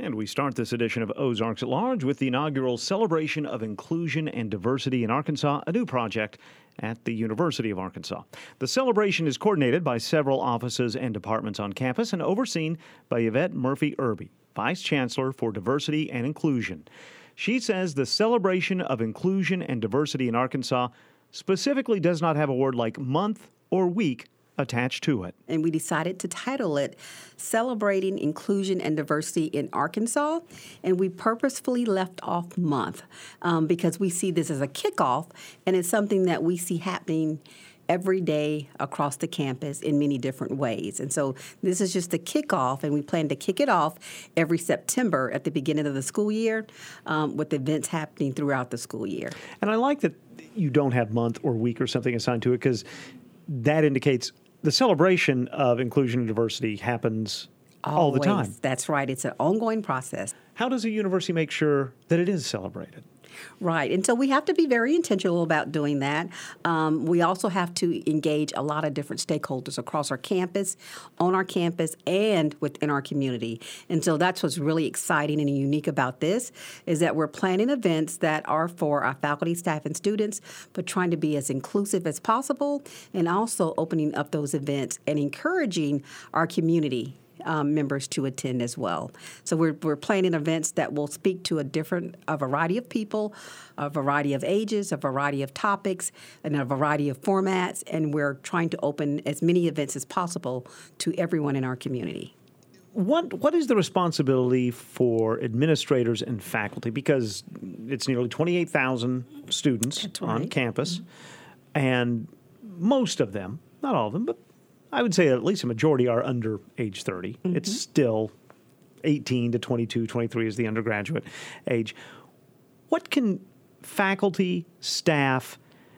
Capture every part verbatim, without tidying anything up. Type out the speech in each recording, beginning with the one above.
And we start this edition of Ozarks at Large with the inaugural Celebration of Inclusion and Diversity in Arkansas, a new project at the University of Arkansas. The celebration is coordinated by several offices and departments on campus and overseen by Yvette Murphy Irby, Vice Chancellor for Diversity and Inclusion. She says the Celebration of Inclusion and Diversity in Arkansas specifically does not have a word like month or week attached to it. And we decided to title it Celebrating Inclusion and Diversity in Arkansas. And we purposefully left off month um, because we see this as a kickoff, and it's something that we see happening every day across the campus in many different ways. And so this is just the kickoff, and we plan to kick it off every September at the beginning of the school year um, with events happening throughout the school year. And I like that you don't have month or week or something assigned to it, because that indicates the celebration of inclusion and diversity happens Always. all the time. That's right. It's an ongoing process. How does a university make sure that it is celebrated? Right. And so we have to be very intentional about doing that. Um, we also have to engage a lot of different stakeholders across our campus, on our campus, and within our community. And so that's what's really exciting and unique about this, is that we're planning events that are for our faculty, staff, and students, but trying to be as inclusive as possible, and also opening up those events and encouraging our community Um, members to attend as well. So we're we're planning events that will speak to a different, a variety of people, a variety of ages, a variety of topics, and a variety of formats, and we're trying to open as many events as possible to everyone in our community. What What is the responsibility for administrators and faculty? Because it's nearly twenty-eight thousand students That's right. on campus, Mm-hmm. and most of them, not all of them, but I would say at least a majority are under age thirty. Mm-hmm. It's still eighteen to twenty-two, twenty-three is the undergraduate age. What can faculty, staff,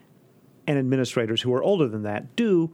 and administrators who are older than that do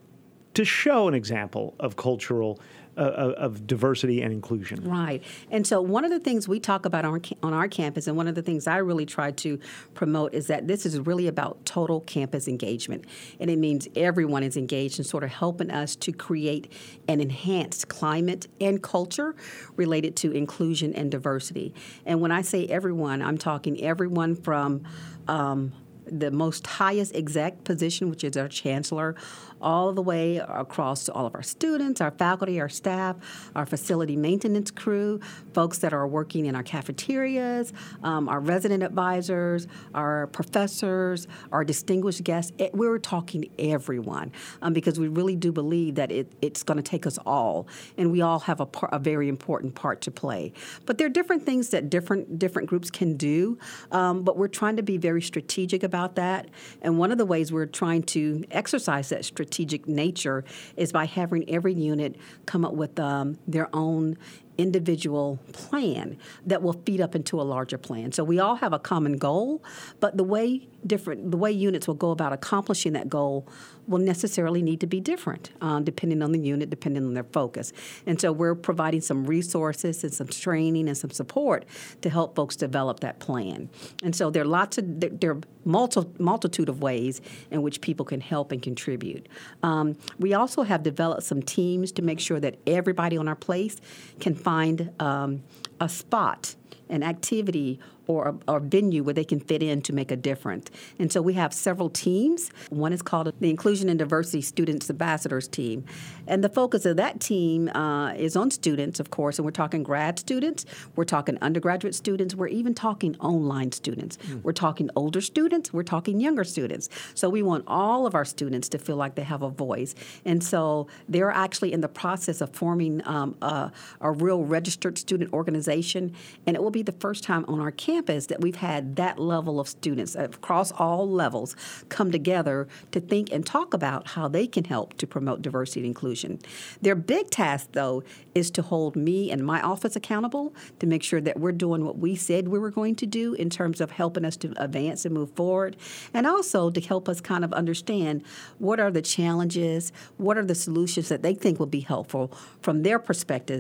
to show an example of cultural, uh, of diversity and inclusion? Right. And so one of the things we talk about on, on our campus, and one of the things I really try to promote, is that this is really about total campus engagement. And it means everyone is engaged in sort of helping us to create an enhanced climate and culture related to inclusion and diversity. And when I say everyone, I'm talking everyone from um, the most highest exec position, which is our chancellor, all the way across to all of our students, our faculty, our staff, our facility maintenance crew, folks that are working in our cafeterias, um, our resident advisors, our professors, our distinguished guests. It, we're talking everyone um, because we really do believe that it, it's going to take us all, and we all have a, par- a very important part to play. But there are different things that different different groups can do, um, but we're trying to be very strategic about that. And one of the ways we're trying to exercise that strategic strategic nature is by having every unit come up with um, their own individual plan that will feed up into a larger plan. So we all have a common goal, but the way different the way units will go about accomplishing that goal will necessarily need to be different, um, depending on the unit, depending on their focus. And so we're providing some resources and some training and some support to help folks develop that plan. And so there are lots of there, there are multi, multitude of ways in which people can help and contribute. Um, we also have developed some teams to make sure that everybody on our place can find um, a spot, an activity, or a, or venue where they can fit in to make a difference. And so we have several teams. One is called the Inclusion and Diversity Students Ambassadors Team. And the focus of that team uh, is on students, of course, and we're talking grad students, we're talking undergraduate students, we're even talking online students. Mm. We're talking older students, we're talking younger students. So we want all of our students to feel like they have a voice. And so they're actually in the process of forming um, a, a real registered student organization, and it will be the first time on our campus campus that we've had that level of students across all levels come together to think and talk about how they can help to promote diversity and inclusion. Their big task, though, is to hold me and my office accountable to make sure that we're doing what we said we were going to do in terms of helping us to advance and move forward, and also to help us kind of understand what are the challenges, what are the solutions that they think will be helpful from their perspectives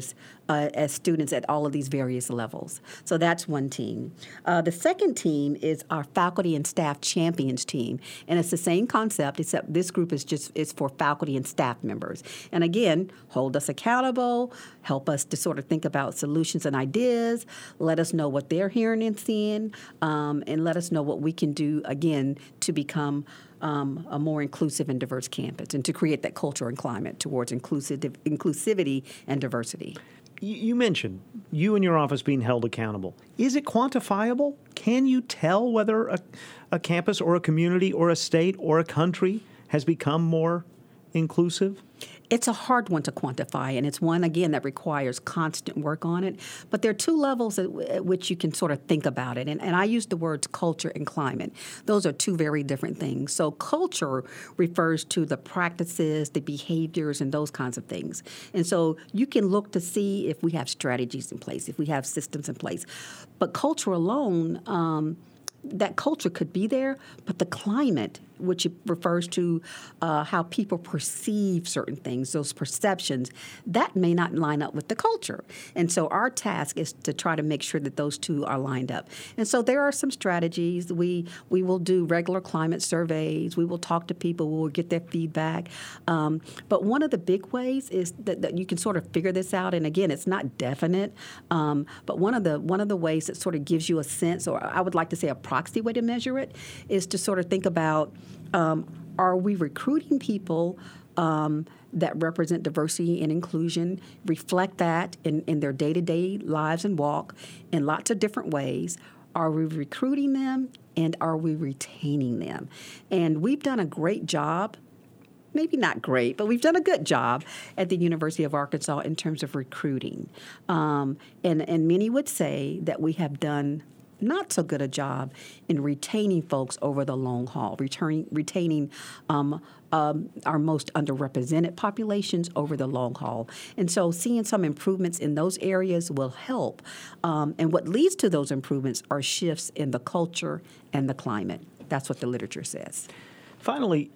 uh, as students at all of these various levels. So that's one team. Uh, the second team is our faculty and staff champions team, and it's the same concept, except this group is just is for faculty and staff members. And again, hold us accountable, help us to sort of think about solutions and ideas, let us know what they're hearing and seeing, um, and let us know what we can do, again, to become um, a more inclusive and diverse campus and to create that culture and climate towards inclusive, inclusivity and diversity. You mentioned you and your office being held accountable. Is it quantifiable? Can you tell whether a, a campus or a community or a state or a country has become more inclusive? It's a hard one to quantify, and it's one, again, that requires constant work on it. But there are two levels at, at which you can sort of think about it, and, and I use the words culture and climate. Those are two very different things. So culture refers to the practices, the behaviors, and those kinds of things. And so you can look to see if we have strategies in place, if we have systems in place. But culture alone, um, that culture could be there, but the climate, which refers to uh, how people perceive certain things, those perceptions, that may not line up with the culture. And so our task is to try to make sure that those two are lined up. And so there are some strategies. We we will do regular climate surveys. We will talk to people. We will get their feedback. Um, but one of the big ways is that, that you can sort of figure this out. And again, it's not definite. Um, but one of the one of the ways that sort of gives you a sense, or I would like to say a proxy way to measure it, is to sort of think about, Um, are we recruiting people um, that represent diversity and inclusion, reflect that in, in their day-to-day lives and walk in lots of different ways? Are we recruiting them, and are we retaining them? And we've done a great job, maybe not great, but we've done a good job at the University of Arkansas in terms of recruiting. Um, and, and many would say that we have done not so good a job in retaining folks over the long haul, returning, retaining um, um, our most underrepresented populations over the long haul. And so seeing some improvements in those areas will help. Um, and what leads to those improvements are shifts in the culture and the climate. That's what the literature says. Finally,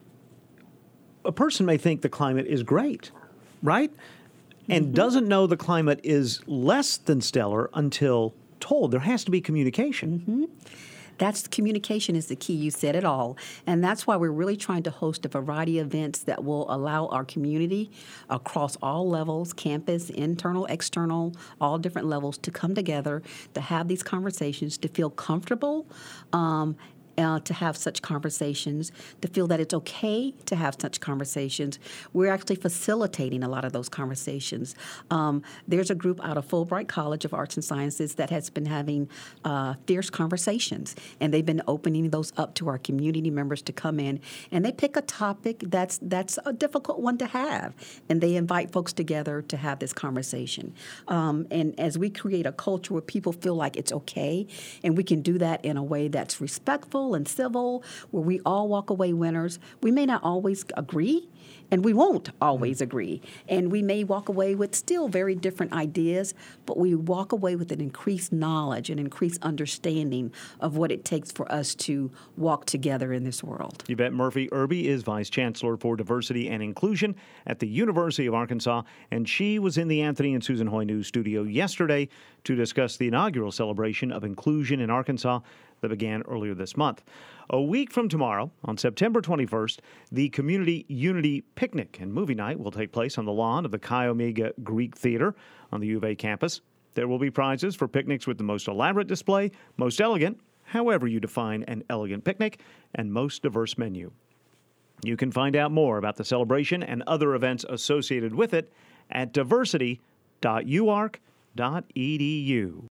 a person may think the climate is great, right? And mm-hmm. doesn't know the climate is less than stellar until told. There has to be communication. Mm-hmm. That's communication is the key. You said it all. And that's why we're really trying to host a variety of events that will allow our community across all levels, campus, internal, external, all different levels, to come together, to have these conversations, to feel comfortable, um, Uh, to have such conversations, to feel that it's okay to have such conversations. We're actually facilitating a lot of those conversations. Um, there's a group out of Fulbright College of Arts and Sciences that has been having uh, fierce conversations, and they've been opening those up to our community members to come in, and they pick a topic that's that's a difficult one to have, and they invite folks together to have this conversation. Um, and as we create a culture where people feel like it's okay, and we can do that in a way that's respectful and civil, where we all walk away winners. We may not always agree, and we won't always agree. And we may walk away with still very different ideas, but we walk away with an increased knowledge and increased understanding of what it takes for us to walk together in this world. Yvette Murphy Irby is Vice Chancellor for Diversity and Inclusion at the University of Arkansas, and she was in the Anthony and Susan Hoy News studio yesterday to discuss the inaugural celebration of inclusion in Arkansas that began earlier this month. A week from tomorrow, on September twenty-first, the Community Unity Picnic and Movie Night will take place on the lawn of the Chi Omega Greek Theater on the U of A campus. There will be prizes for picnics with the most elaborate display, most elegant, however you define an elegant picnic, and most diverse menu. You can find out more about the celebration and other events associated with it at diversity dot u ark dot e d u.